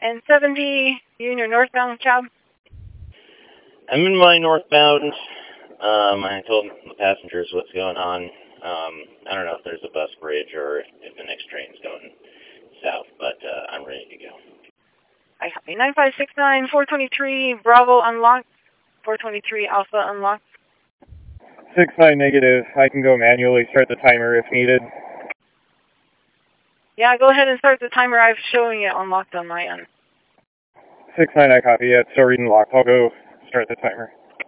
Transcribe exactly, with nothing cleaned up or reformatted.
and seventy, you in your northbound cab? I'm in my northbound. Um, I told the passengers what's going on. Um, I don't know if there's a bus bridge or if the next train's going south, but uh, I'm ready to go. I copy. nine five six nine, four twenty-three, Bravo unlocked. four twenty-three, Alpha unlocked. six nine negative. I can go manually start the timer if needed. Yeah, go ahead and start the timer. I'm showing it unlocked on my end. six nine, I copy. Yeah, it's still reading locked. I'll go start the timer.